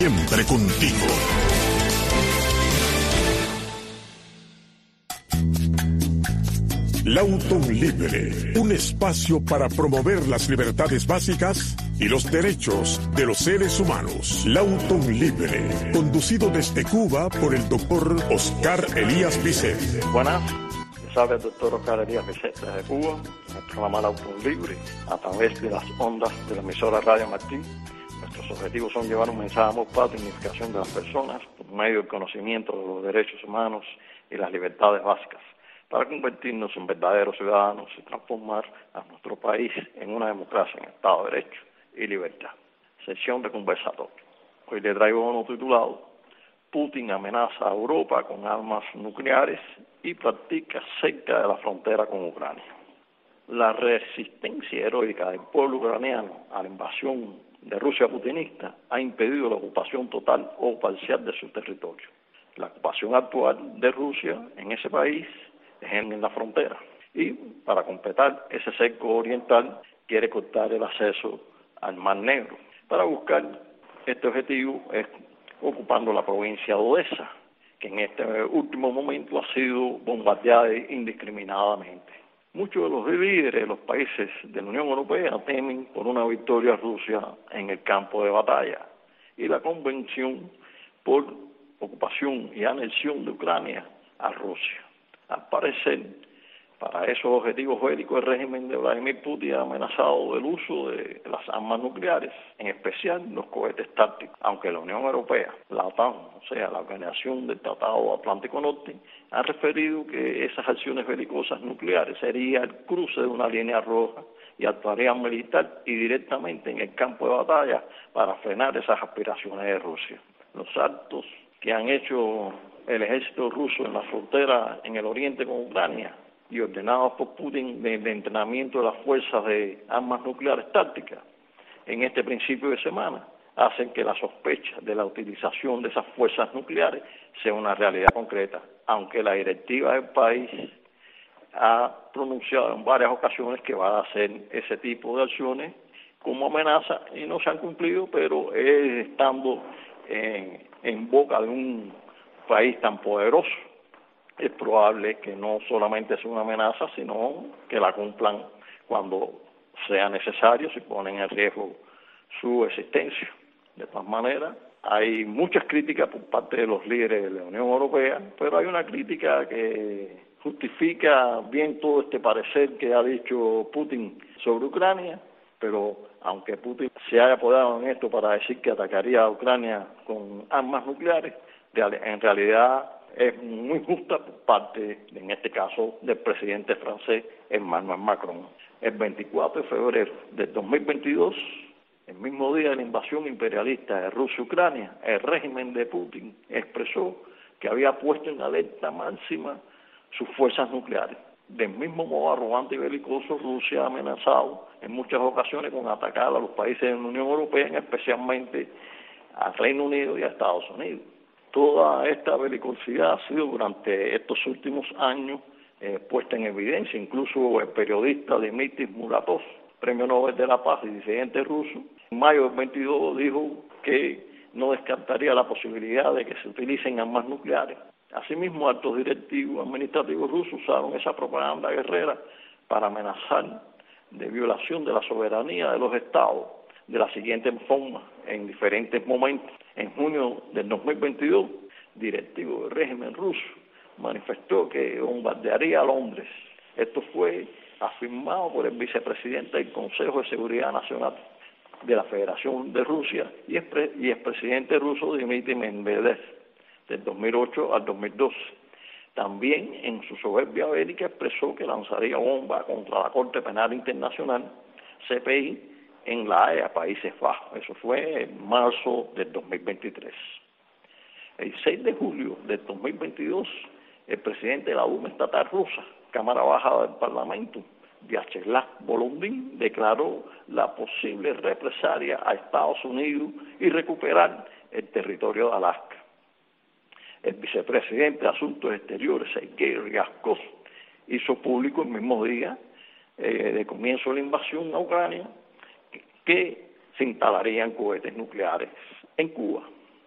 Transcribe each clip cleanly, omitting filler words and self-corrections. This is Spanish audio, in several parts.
Siempre contigo. Lauton Libre, un espacio para promover las libertades básicas y los derechos de los seres humanos. Lauton Libre, conducido desde Cuba por el doctor Oscar Elías Bisset. Buenas, les habla el doctor Oscar Elías Bisset desde Cuba, en el programa Lauton Libre, a través de las ondas de la emisora Radio Martín. Nuestros objetivos son llevar un mensaje de amor, paz y dignificación de las personas por medio del conocimiento de los derechos humanos y las libertades básicas, para convertirnos en verdaderos ciudadanos y transformar a nuestro país en una democracia en Estado de Derecho y libertad. Sesión de conversatorio. Hoy le traigo uno titulado Putin amenaza a Europa con armas nucleares y practica cerca de la frontera con Ucrania. La resistencia heroica del pueblo ucraniano a la invasión de Rusia putinista ha impedido la ocupación total o parcial de su territorio. La ocupación actual de Rusia en ese país es en la frontera y para completar ese cerco oriental quiere cortar el acceso al Mar Negro. Para buscar este objetivo es ocupando la provincia de Odessa, que en este último momento ha sido bombardeada indiscriminadamente. Muchos de los líderes de los países de la Unión Europea temen por una victoria rusa en el campo de batalla y la convención por ocupación y anexión de Ucrania a Rusia. Al parecer, para esos objetivos bélicos, el régimen de Vladimir Putin ha amenazado el uso de las armas nucleares, en especial los cohetes tácticos, aunque la Unión Europea, la OTAN, o sea, la Organización del Tratado Atlántico Norte, ha referido que esas acciones belicosas nucleares sería el cruce de una línea roja y actuarían militar y directamente en el campo de batalla para frenar esas aspiraciones de Rusia. Los actos que han hecho el ejército ruso en la frontera en el oriente con Ucrania y ordenados por Putin de entrenamiento de las fuerzas de armas nucleares tácticas en este principio de semana hacen que la sospecha de la utilización de esas fuerzas nucleares sea una realidad concreta, aunque la directiva del país ha pronunciado en varias ocasiones que va a hacer ese tipo de acciones como amenaza y no se han cumplido, pero estando en boca de un país tan poderoso, es probable que no solamente sea una amenaza, sino que la cumplan cuando sea necesario, si ponen en riesgo su existencia. De todas maneras, hay muchas críticas por parte de los líderes de la Unión Europea, pero hay una crítica que justifica bien todo este parecer que ha dicho Putin sobre Ucrania, pero aunque Putin se haya apoyado en esto para decir que atacaría a Ucrania con armas nucleares, en realidad es muy justa por parte, en este caso, del presidente francés Emmanuel Macron. El 24 de febrero del 2022, el mismo día de la invasión imperialista de Rusia a Ucrania, el régimen de Putin expresó que había puesto en alerta máxima sus fuerzas nucleares. Del mismo modo arrogante y belicoso, Rusia ha amenazado en muchas ocasiones con atacar a los países de la Unión Europea, especialmente al Reino Unido y a Estados Unidos. Toda esta belicosidad ha sido durante estos últimos años puesta en evidencia. Incluso el periodista Dmitry Muratov, Premio Nobel de la Paz y disidente ruso, en mayo del 22 dijo que no descartaría la posibilidad de que se utilicen armas nucleares. Asimismo, altos directivos administrativos rusos usaron esa propaganda guerrera para amenazar de violación de la soberanía de los estados de la siguiente forma en diferentes momentos. En junio del 2022, directivo del régimen ruso manifestó que bombardearía a Londres. Esto fue afirmado por el vicepresidente del Consejo de Seguridad Nacional de la Federación de Rusia y el presidente ruso Dmitry Medvedev del 2008 al 2012. También en su soberbia bélica expresó que lanzaría bombas contra la Corte Penal Internacional, CPI, en La Haya, Países Bajos. Eso fue en marzo del 2023. El 6 de julio del 2022, el presidente de la Duma Estatal Rusa, Cámara Baja del Parlamento, Vyacheslav Volodin, declaró la posible represalia a Estados Unidos y recuperar el territorio de Alaska. El vicepresidente de Asuntos Exteriores, Sergei Ryabkov, hizo público el mismo día de comienzo de la invasión a Ucrania que se instalarían cohetes nucleares en Cuba.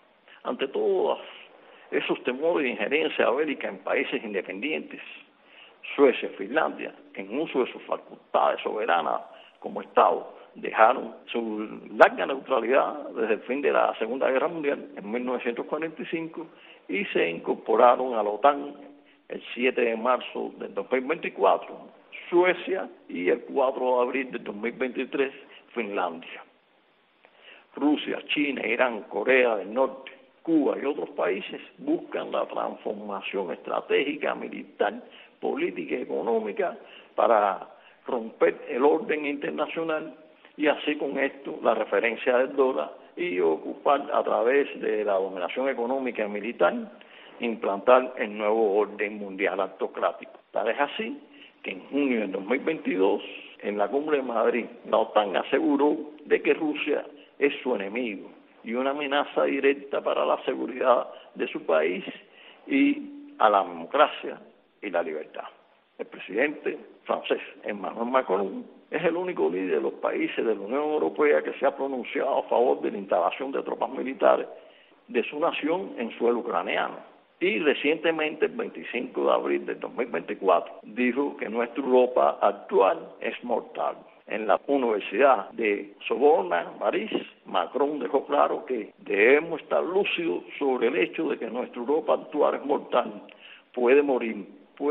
Ante todos esos temores de injerencia bélica en países independientes, Suecia y Finlandia, en uso de sus facultades soberanas como Estado, dejaron su larga neutralidad desde el fin de la Segunda Guerra Mundial en 1945 y se incorporaron a la OTAN el 7 de marzo del 2024, Suecia, y el 4 de abril del 2023, Finlandia. Rusia, China, Irán, Corea del Norte, Cuba y otros países buscan la transformación estratégica, militar, política y económica para romper el orden internacional y así con esto la referencia del dólar y ocupar a través de la dominación económica y militar, implantar el nuevo orden mundial autocrático. Tal es así que en junio del 2022, en la Cumbre de Madrid, la OTAN aseguró de que Rusia es su enemigo y una amenaza directa para la seguridad de su país y a la democracia y la libertad. El presidente francés, Emmanuel Macron, es el único líder de los países de la Unión Europea que se ha pronunciado a favor de la instalación de tropas militares de su nación en suelo ucraniano. Y recientemente, el 25 de abril del 2024, dijo que nuestra Europa actual es mortal. En la Universidad de Sorbona, París, Macron dejó claro que debemos estar lúcidos sobre el hecho de que nuestra Europa actual es mortal. Puede morir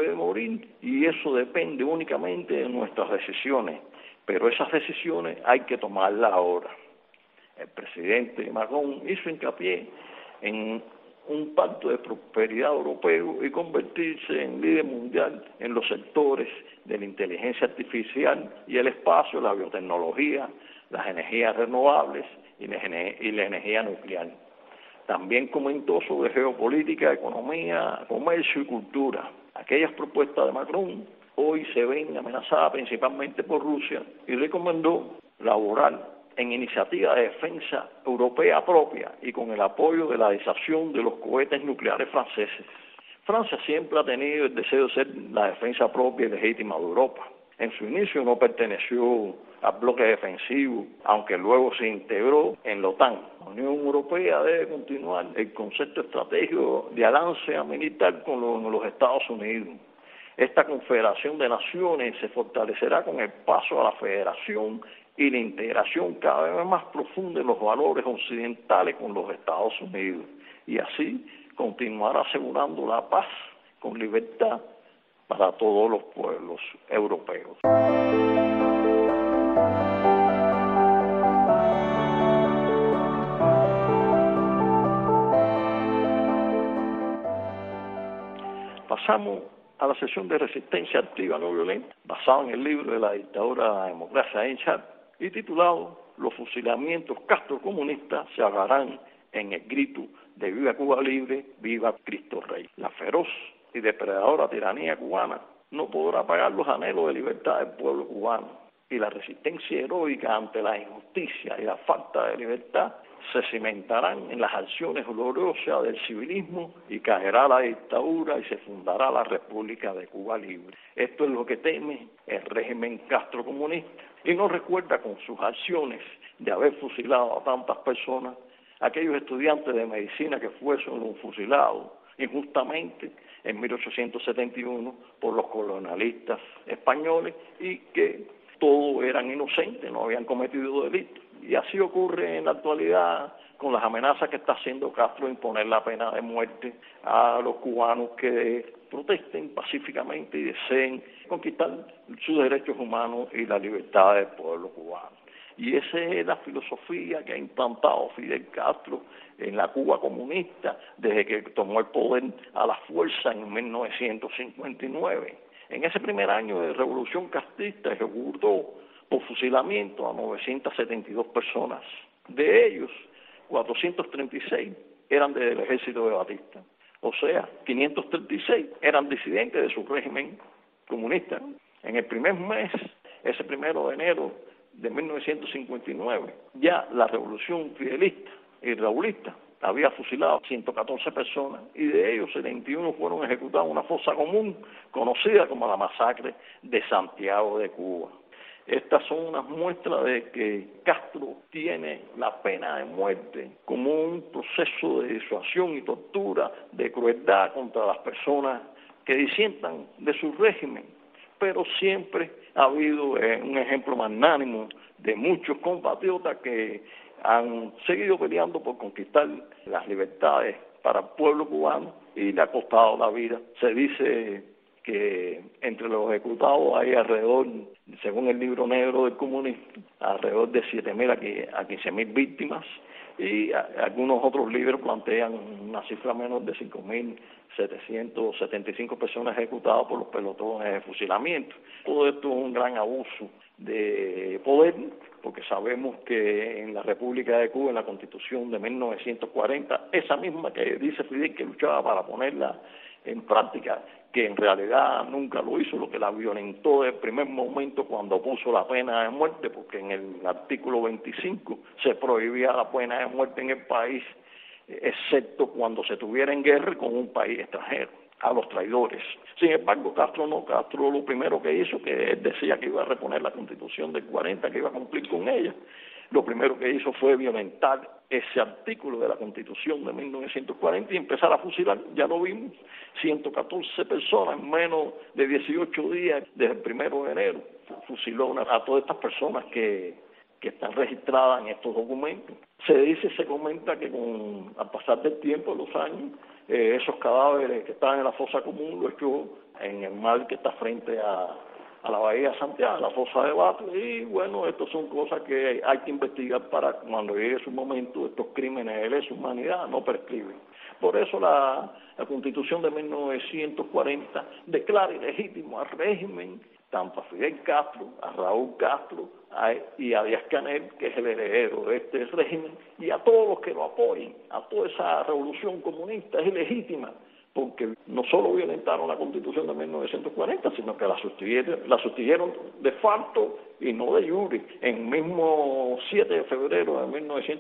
y eso depende únicamente de nuestras decisiones, pero esas decisiones hay que tomarlas ahora. El presidente Macron hizo hincapié en un pacto de prosperidad europeo y convertirse en líder mundial en los sectores de la inteligencia artificial y el espacio, la biotecnología, las energías renovables y la energía nuclear. También comentó sobre geopolítica, economía, comercio y cultura. Aquellas propuestas de Macron hoy se ven amenazadas principalmente por Rusia y recomendó laborar en iniciativa de defensa europea propia y con el apoyo de la desacción de los cohetes nucleares franceses. Francia siempre ha tenido el deseo de ser la defensa propia y legítima de Europa. En su inicio no perteneció al bloque defensivo, aunque luego se integró en la OTAN. La Unión Europea debe continuar el concepto estratégico de alianza militar con los Estados Unidos. Esta confederación de naciones se fortalecerá con el paso a la federación y la integración cada vez más profunda en los valores occidentales con los Estados Unidos, y así continuar asegurando la paz con libertad para todos los pueblos europeos. Pasamos a la sesión de resistencia activa no violenta, basada en el libro de la dictadura de la democracia en Chad, y titulado Los fusilamientos castrocomunistas se ahogarán en el grito de Viva Cuba Libre, Viva Cristo Rey. La feroz y depredadora tiranía cubana no podrá pagar los anhelos de libertad del pueblo cubano, y la resistencia heroica ante la injusticia y la falta de libertad se cimentarán en las acciones gloriosas del civilismo y caerá la dictadura y se fundará la República de Cuba Libre. Esto es lo que teme el régimen castrocomunista y no recuerda con sus acciones de haber fusilado a tantas personas, aquellos estudiantes de medicina que fueron fusilados injustamente en 1871 por los colonialistas españoles y que todos eran inocentes, no habían cometido delitos. Y así ocurre en la actualidad con las amenazas que está haciendo Castro de imponer la pena de muerte a los cubanos que protesten pacíficamente y deseen conquistar sus derechos humanos y la libertad del pueblo cubano. Y esa es la filosofía que ha implantado Fidel Castro en la Cuba comunista desde que tomó el poder a la fuerza en 1959. En ese primer año de revolución castrista ejecutó por fusilamiento a 972 personas. De ellos, 436 eran del ejército de Batista. O sea, 536 eran disidentes de su régimen comunista. En el primer mes, ese 1 de enero de 1959, ya la revolución fidelista y raulista había fusilado 114 personas y de ellos 71 fueron ejecutados en una fosa común conocida como la masacre de Santiago de Cuba. Estas son unas muestras de que Castro tiene la pena de muerte como un proceso de disuasión y tortura, de crueldad contra las personas que disientan de su régimen, pero siempre ha habido un ejemplo magnánimo de muchos compatriotas que han seguido peleando por conquistar las libertades para el pueblo cubano y le ha costado la vida. Se dice que entre los ejecutados hay alrededor, según el libro negro del comunismo, alrededor de 7.000 a 15.000 víctimas, y algunos otros libros plantean una cifra menor de 5.775 personas ejecutadas por los pelotones de fusilamiento. Todo esto es un gran abuso de poder, porque sabemos que en la República de Cuba, en la Constitución de 1940, esa misma que dice Fidel que luchaba para ponerla en práctica, que en realidad nunca lo hizo, lo que la violentó desde el primer momento cuando puso la pena de muerte, porque en el artículo 25 se prohibía la pena de muerte en el país, excepto cuando se tuviera en guerra con un país extranjero, a los traidores. Sin embargo, Castro lo primero que hizo, que él decía que iba a reponer la Constitución del 40, que iba a cumplir con ella, lo primero que hizo fue violentar ese artículo de la Constitución de 1940 y empezar a fusilar. Ya lo vimos, 114 personas en menos de 18 días desde el 1 de enero. Fusiló a todas estas personas que están registradas en estos documentos. Se comenta que al pasar del tiempo, los años, esos cadáveres que estaban en la fosa común lo echó en el mar que está frente a la bahía de Santiago, la fosa de Bato, y bueno, estas son cosas que hay que investigar para cuando llegue su momento. Estos crímenes de lesa humanidad no prescriben. Por eso la Constitución de 1940 declara ilegítimo al régimen, tanto a Fidel Castro, a Raúl Castro y a Díaz-Canel, que es el heredero de este régimen, y a todos los que lo apoyen, a toda esa revolución comunista. Es ilegítima, porque no solo violentaron la Constitución de 1940, sino que la sustituyeron de facto y no de jure. En el mismo 7 de febrero de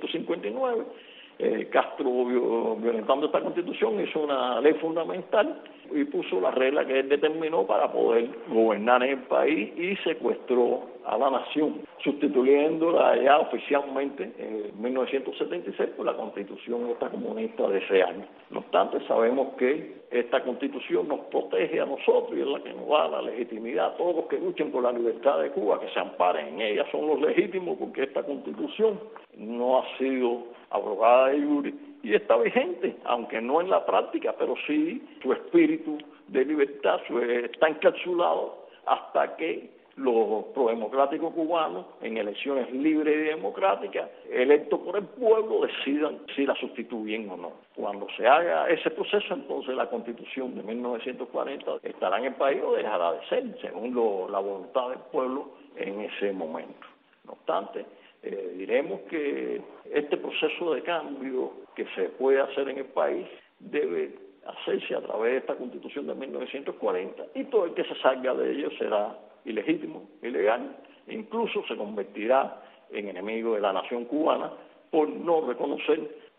1959, Castro, violentando esta Constitución, hizo una ley fundamental y puso la regla que él determinó para poder gobernar en el país, y secuestró a la nación, sustituyéndola ya oficialmente en 1976 por la Constitución esta comunista de ese año. No obstante, sabemos que esta Constitución nos protege a nosotros y es la que nos da la legitimidad. Todos los que luchen por la libertad de Cuba, que se amparen en ella, son los legítimos, porque esta Constitución no ha sido abrogada de jure y está vigente, aunque no en la práctica, pero sí su espíritu de libertad está encapsulado hasta que los prodemocráticos cubanos, en elecciones libres y democráticas, electos por el pueblo, decidan si la sustituyen o no. Cuando se haga ese proceso, entonces la Constitución de 1940 estará en el país o dejará de ser, según la voluntad del pueblo en ese momento. No obstante, diremos que este proceso de cambio que se puede hacer en el país debe hacerse a través de esta Constitución de 1940, y todo el que se salga de ello será ilegítimo, ilegal, e incluso se convertirá en enemigo de la nación cubana por no reconocer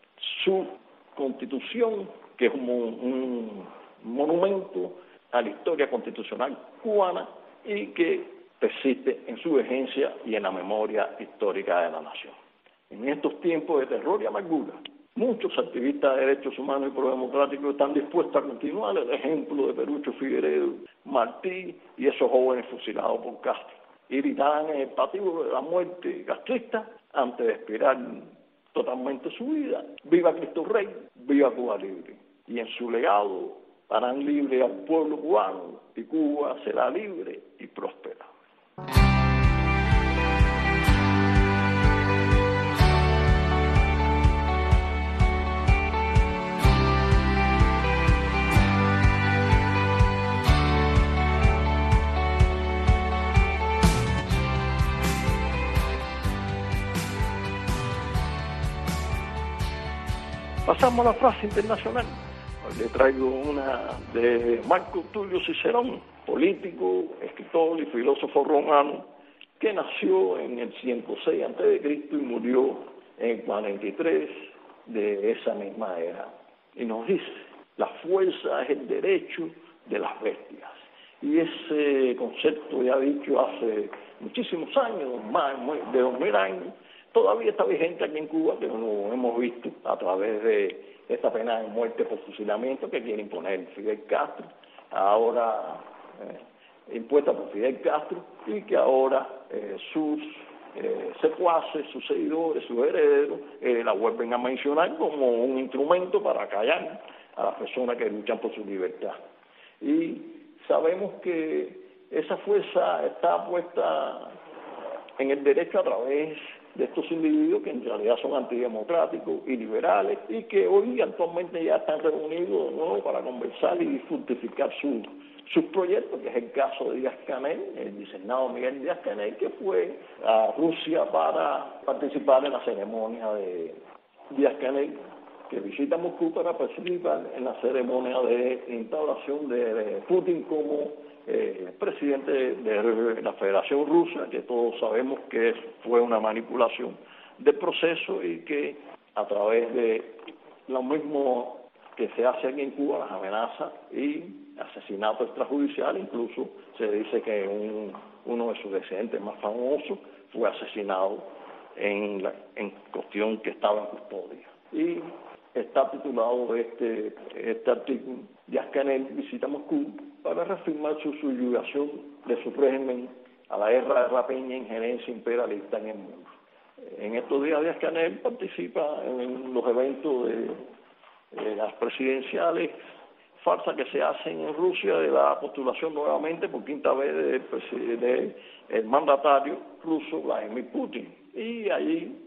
su Constitución, que es un monumento a la historia constitucional cubana y que persiste en su vigencia y en la memoria histórica de la nación. En estos tiempos de terror y amargura, muchos activistas de derechos humanos y prodemocráticos están dispuestos a continuar el ejemplo de Perucho Figueredo, Martí y esos jóvenes fusilados por Castro, y gritarán en el patíbulo de la muerte castrista antes de expirar totalmente su vida: ¡viva Cristo Rey! ¡Viva Cuba libre! Y en su legado harán libre al pueblo cubano, y Cuba será libre y próspera. Pasamos a la frase internacional. Hoy le traigo una de Marco Tulio Cicerón, político, escritor y filósofo romano, que nació en el 106 a.C. y murió en el 43 de esa misma era. Y nos dice: la fuerza es el derecho de las bestias, Y ese concepto, ya dicho hace muchísimos años, más de 2000 años, todavía está vigente aquí en Cuba, que lo hemos visto a través de esta pena de muerte por fusilamiento que quiere imponer Fidel Castro, ahora impuesta por Fidel Castro, y que ahora sus secuaces, sus seguidores, sus herederos, la vuelven a mencionar como un instrumento para callar a las personas que luchan por su libertad. Y sabemos que esa fuerza está puesta en el derecho a través de estos individuos que en realidad son antidemocráticos y liberales y que hoy actualmente ya están reunidos de nuevo para conversar y fructificar sus proyectos, que es el caso de Díaz-Canel, el licenciado Miguel Díaz-Canel, que fue a Rusia para participar en la ceremonia de Díaz-Canel, que visita Moscú para participar en la ceremonia de instauración de Putin como presidente de la Federación Rusa, que todos sabemos que fue una manipulación del proceso y que a través de lo mismo que se hace aquí en Cuba, las amenazas y asesinatos extrajudiciales, incluso se dice que uno de sus descendientes más famosos fue asesinado en cuestión que estaba en custodia. Y está titulado este artículo, Díaz-Canel visita Moscú para reafirmar su subyugación de su régimen a la guerra de rapiña e injerencia imperialista en el mundo. En estos días Díaz-Canel participa en los eventos de las presidenciales farsas que se hacen en Rusia de la postulación nuevamente por quinta vez del mandatario ruso Vladimir Putin. Y allí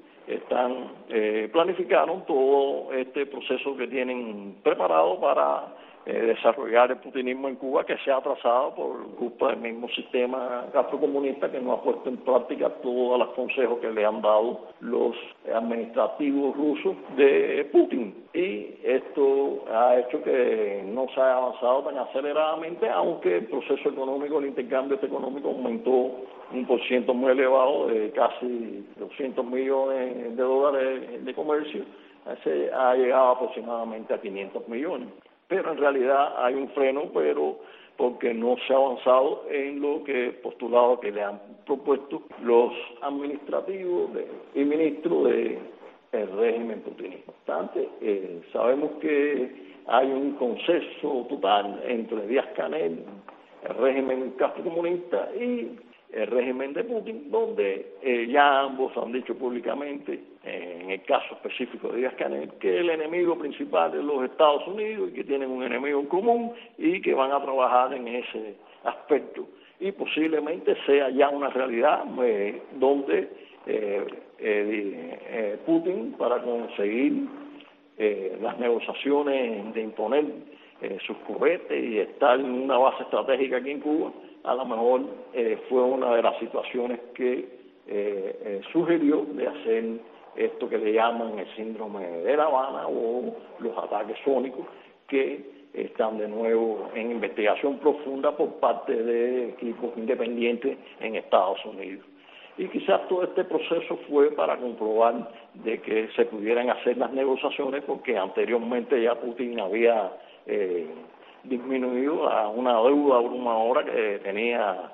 planificaron todo este proceso que tienen preparado para desarrollar el putinismo en Cuba, que se ha atrasado por culpa del mismo sistema castrocomunista que no ha puesto en práctica todos los consejos que le han dado los administrativos rusos de Putin. Y esto ha hecho que no se haya avanzado tan aceleradamente, aunque el proceso económico, el intercambio económico aumentó un % muy elevado de casi 200 millones de dólares de comercio, se ha llegado aproximadamente a 500 millones. Pero en realidad hay un freno, pero porque no se ha avanzado en lo que postulado que le han propuesto los administrativos y ministros del régimen putinista. No obstante, sabemos que hay un consenso total entre Díaz-Canel, el régimen castrocomunista y el régimen de Putin, donde ya ambos han dicho públicamente, en el caso específico de Díaz-Canel, que el enemigo principal es los Estados Unidos y que tienen un enemigo en común y que van a trabajar en ese aspecto. Y posiblemente sea ya una realidad donde Putin, para conseguir las negociaciones de imponer sus cohetes y estar en una base estratégica aquí en Cuba, a lo mejor fue una de las situaciones que sugirió de hacer esto que le llaman el síndrome de La Habana o los ataques sónicos, que están de nuevo en investigación profunda por parte de equipos independientes en Estados Unidos. Y quizás todo este proceso fue para comprobar de que se pudieran hacer las negociaciones, porque anteriormente ya Putin había disminuido a una deuda abrumadora que tenía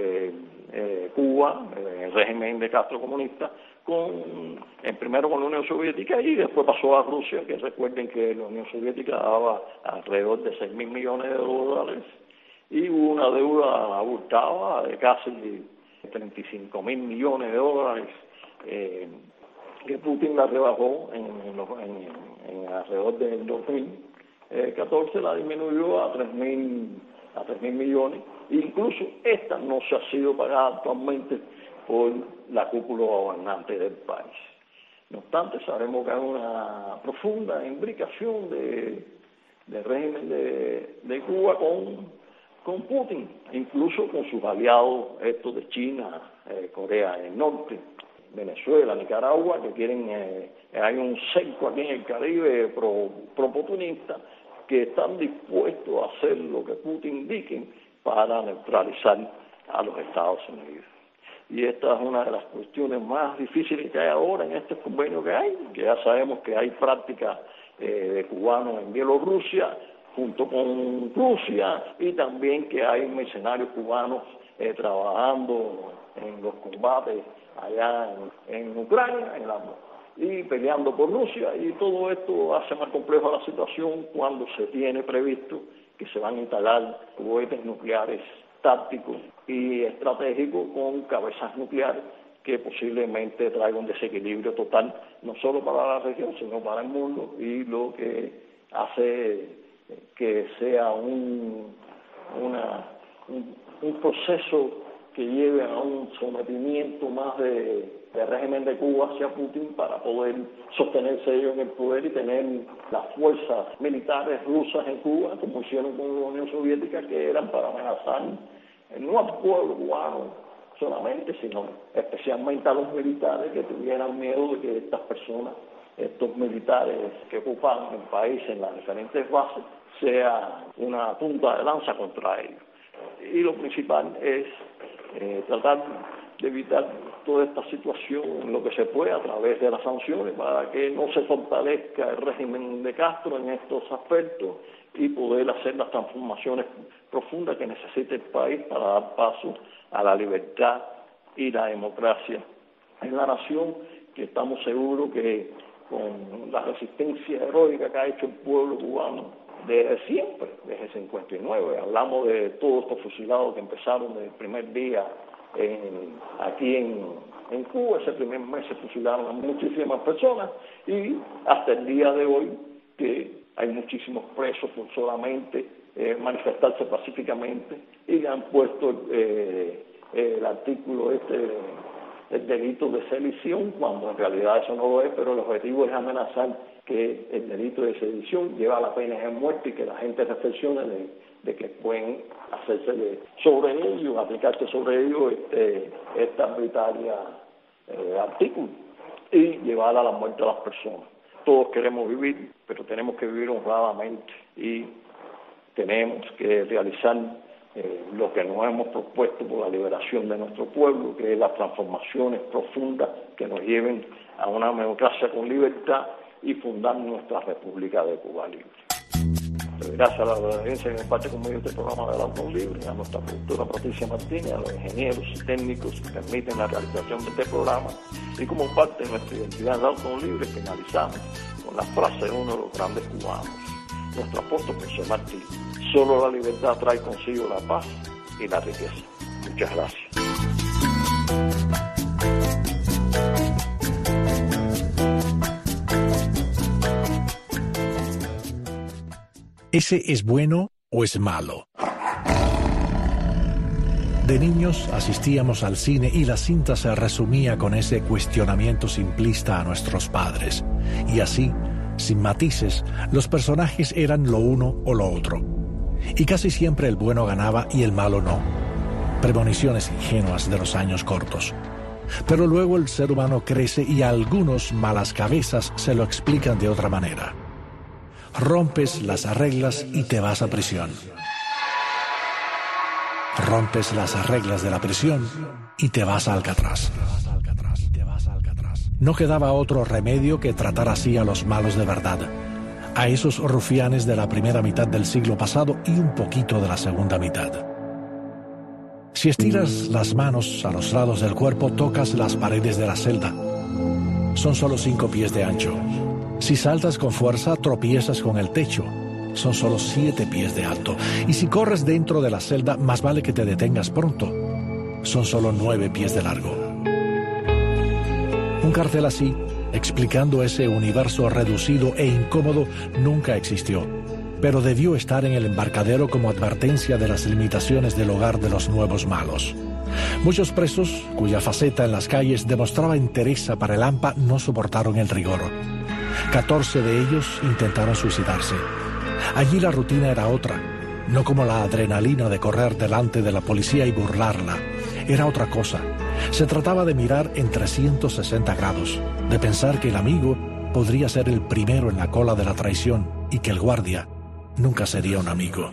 Cuba, el régimen de Castro comunista, primero con la Unión Soviética y después pasó a Rusia, que recuerden que la Unión Soviética daba alrededor de 6.000 millones de dólares y hubo una deuda abultada de casi 35.000 millones de dólares que Putin la rebajó en alrededor del 2014, la disminuyó a 3.000 millones, e incluso esta no se ha sido pagada actualmente por la cúpula gobernante del país. No obstante, sabemos que hay una profunda imbricación del régimen de Cuba con Putin, incluso con sus aliados estos de China, Corea del Norte, Venezuela, Nicaragua, que quieren, hay un cerco aquí en el Caribe pro-putinista, que están dispuestos a hacer lo que Putin indique para neutralizar a los Estados Unidos. Y esta es una de las cuestiones más difíciles que hay ahora en este convenio que ya sabemos que hay prácticas de cubanos en Bielorrusia, junto con Rusia, y también que hay mercenarios cubanos trabajando en los combates allá en Ucrania, y peleando por Rusia, y todo esto hace más complejo la situación cuando se tiene previsto que se van a instalar cohetes nucleares tácticos y estratégicos con cabezas nucleares que posiblemente traiga un desequilibrio total, no solo para la región, sino para el mundo, y lo que hace que sea un proceso que lleve a un sometimiento más del régimen de Cuba hacia Putin para poder sostenerse ellos en el poder y tener las fuerzas militares rusas en Cuba, como hicieron con la Unión Soviética, que eran para amenazar no al pueblo cubano solamente, sino especialmente a los militares, que tuvieran miedo de que estas personas, estos militares que ocupan el país en las diferentes bases, sea una punta de lanza contra ellos. Y lo principal es tratar de evitar toda esta situación, lo que se puede, a través de las sanciones, para que no se fortalezca el régimen de Castro en estos aspectos y poder hacer las transformaciones profundas que necesita el país para dar paso a la libertad y la democracia en la nación, que estamos seguros que con la resistencia heroica que ha hecho el pueblo cubano desde siempre, desde el 59, hablamos de todos estos fusilados que empezaron desde el primer día aquí en Cuba. Ese primer mes se fusilaron a muchísimas personas, y hasta el día de hoy que hay muchísimos presos por solamente manifestarse pacíficamente, y han puesto el artículo el delito de sedición, cuando en realidad eso no lo es, pero el objetivo es amenazar que el delito de sedición lleva a la pena de muerte y que la gente reflexione de que pueden hacerse sobre ellos, aplicarse sobre ellos esta arbitraria artículo y llevar a la muerte a las personas. Todos queremos vivir, pero tenemos que vivir honradamente, y tenemos que realizar lo que nos hemos propuesto por la liberación de nuestro pueblo, que es las transformaciones profundas que nos lleven a una democracia con libertad y fundar nuestra República de Cuba libre. Gracias a la audiencia que comparte conmigo este programa del Auto Libre, a nuestra productora Patricia Martínez, a los ingenieros y técnicos que permiten la realización de este programa, y como parte de nuestra identidad del Auto Libre finalizamos con la frase de uno de los grandes cubanos, nuestro apóstol José Martí: solo la libertad trae consigo la paz y la riqueza. Muchas gracias. ¿Ese es bueno o es malo? De niños asistíamos al cine y la cinta se resumía con ese cuestionamiento simplista a nuestros padres. Y así, sin matices, los personajes eran lo uno o lo otro. Y casi siempre el bueno ganaba y el malo no. Premoniciones ingenuas de los años cortos. Pero luego el ser humano crece y a algunos malas cabezas se lo explican de otra manera. Rompes las reglas y te vas a prisión. Rompes las reglas de la prisión y te vas a Alcatraz. No quedaba otro remedio que tratar así a los malos de verdad, a esos rufianes de la primera mitad del siglo pasado y un poquito de la segunda mitad. Si estiras las manos a los lados del cuerpo, tocas las paredes de la celda. Son solo 5 pies de ancho. Si saltas con fuerza, tropiezas con el techo. Son solo 7 pies de alto. Y si corres dentro de la celda, más vale que te detengas pronto. Son solo 9 pies de largo. Un cartel así, explicando ese universo reducido e incómodo, nunca existió, pero debió estar en el embarcadero como advertencia de las limitaciones del hogar de los nuevos malos. Muchos presos, cuya faceta en las calles demostraba entereza para el AMPA, no soportaron el rigor. 14 de ellos intentaron suicidarse. Allí la rutina era otra, no como la adrenalina de correr delante de la policía y burlarla. Era otra cosa. Se trataba de mirar en 360 grados, de pensar que el amigo podría ser el primero en la cola de la traición y que el guardia nunca sería un amigo.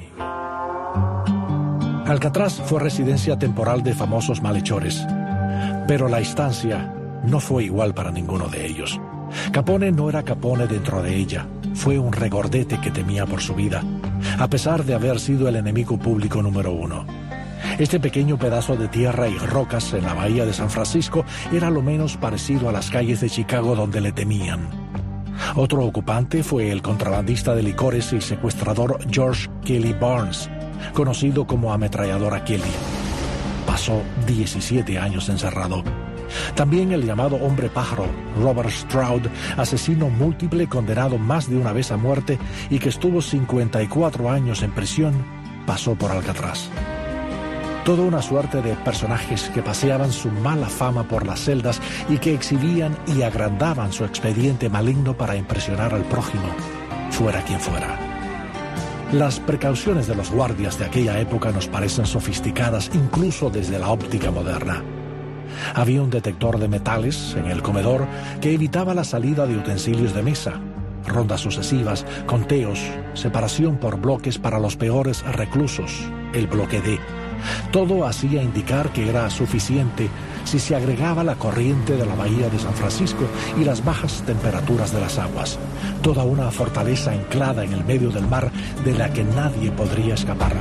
Alcatraz fue residencia temporal de famosos malhechores, pero la estancia no fue igual para ninguno de ellos. Capone no era Capone dentro de ella, fue un regordete que temía por su vida, a pesar de haber sido el enemigo público número 1. Este pequeño pedazo de tierra y rocas en la bahía de San Francisco era lo menos parecido a las calles de Chicago donde le temían. Otro ocupante fue el contrabandista de licores y secuestrador George Kelly Barnes, conocido como Ametralladora Kelly. Pasó 17 años encerrado. También el llamado hombre pájaro, Robert Stroud, asesino múltiple condenado más de una vez a muerte y que estuvo 54 años en prisión, pasó por Alcatraz. Toda una suerte de personajes que paseaban su mala fama por las celdas y que exhibían y agrandaban su expediente maligno para impresionar al prójimo, fuera quien fuera. Las precauciones de los guardias de aquella época nos parecen sofisticadas incluso desde la óptica moderna. Había un detector de metales en el comedor que evitaba la salida de utensilios de mesa, rondas sucesivas, conteos, separación por bloques para los peores reclusos, el bloque D. Todo hacía indicar que era suficiente si se agregaba la corriente de la bahía de San Francisco y las bajas temperaturas de las aguas. Toda una fortaleza anclada en el medio del mar de la que nadie podría escapar.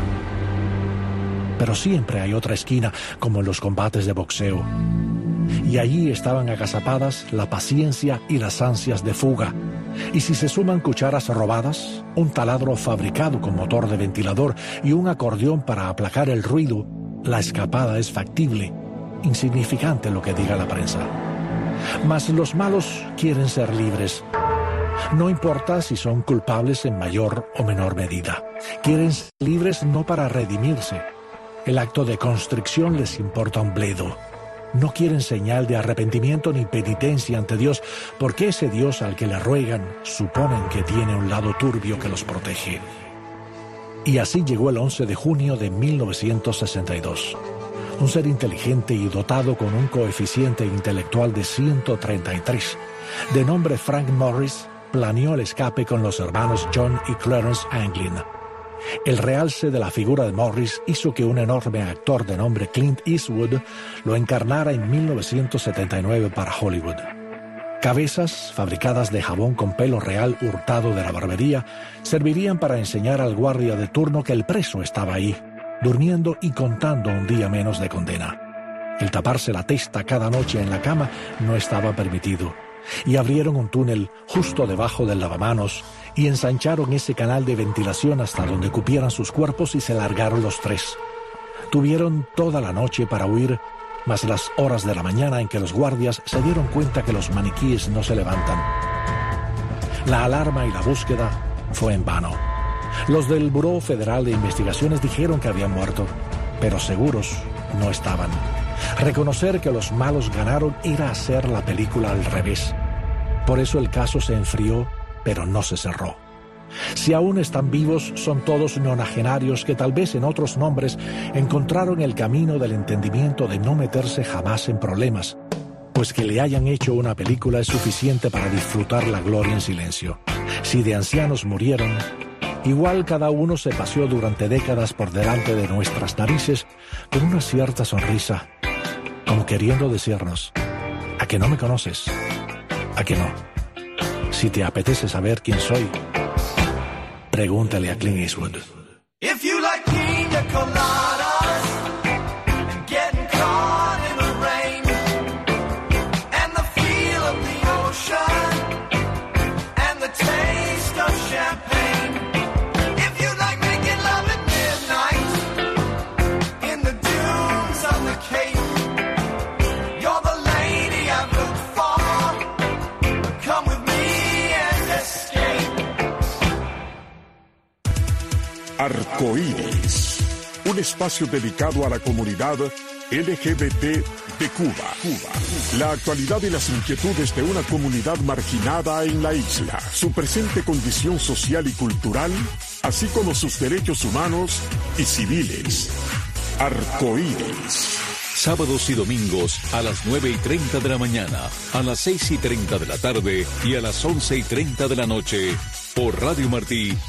Pero siempre hay otra esquina, como en los combates de boxeo. Y allí estaban agazapadas la paciencia y las ansias de fuga. Y si se suman cucharas robadas, un taladro fabricado con motor de ventilador y un acordeón para aplacar el ruido, la escapada es factible, insignificante lo que diga la prensa. Mas los malos quieren ser libres. No importa si son culpables en mayor o menor medida. Quieren ser libres no para redimirse. El acto de constricción les importa un bledo. No quieren señal de arrepentimiento ni penitencia ante Dios, porque ese Dios al que le ruegan suponen que tiene un lado turbio que los protege. Y así llegó el 11 de junio de 1962. Un ser inteligente y dotado con un coeficiente intelectual de 133, de nombre Frank Morris, planeó el escape con los hermanos John y Clarence Anglin. El realce de la figura de Morris hizo que un enorme actor de nombre Clint Eastwood lo encarnara en 1979 para Hollywood. Cabezas fabricadas de jabón con pelo real hurtado de la barbería servirían para enseñar al guardia de turno que el preso estaba ahí, durmiendo y contando un día menos de condena. El taparse la testa cada noche en la cama no estaba permitido, y abrieron un túnel justo debajo del lavamanos y ensancharon ese canal de ventilación hasta donde cupieran sus cuerpos y se largaron los tres. Tuvieron toda la noche para huir, más las horas de la mañana en que los guardias se dieron cuenta que los maniquíes no se levantan. La alarma y la búsqueda fue en vano. Los del Buró Federal de Investigaciones dijeron que habían muerto, pero seguros no estaban. Reconocer que los malos ganaron era hacer la película al revés. Por eso el caso se enfrió, pero no se cerró. Si aún están vivos, son todos nonagenarios que tal vez en otros nombres encontraron el camino del entendimiento de no meterse jamás en problemas, pues que le hayan hecho una película es suficiente para disfrutar la gloria en silencio. Si de ancianos murieron, igual cada uno se paseó durante décadas por delante de nuestras narices con una cierta sonrisa, como queriendo decirnos: ¿a que no me conoces? ¿A que no? Si te apetece saber quién soy, pregúntale a Clint Eastwood. If you like pina coladas and getting caught in the rain and the feel of the ocean and the taste of champagne, if you like making love at midnight in the dunes of the Cape, you're the lady I've looked for. Come with me and escape. Arcoíris, un espacio dedicado a la comunidad LGBT de Cuba. La actualidad y las inquietudes de una comunidad marginada en la isla, su presente condición social y cultural, así como sus derechos humanos y civiles. Arcoíris. Sábados y domingos a las 9:30 de la mañana, a las 6:30 de la tarde y a las 11:30 de la noche por Radio Martí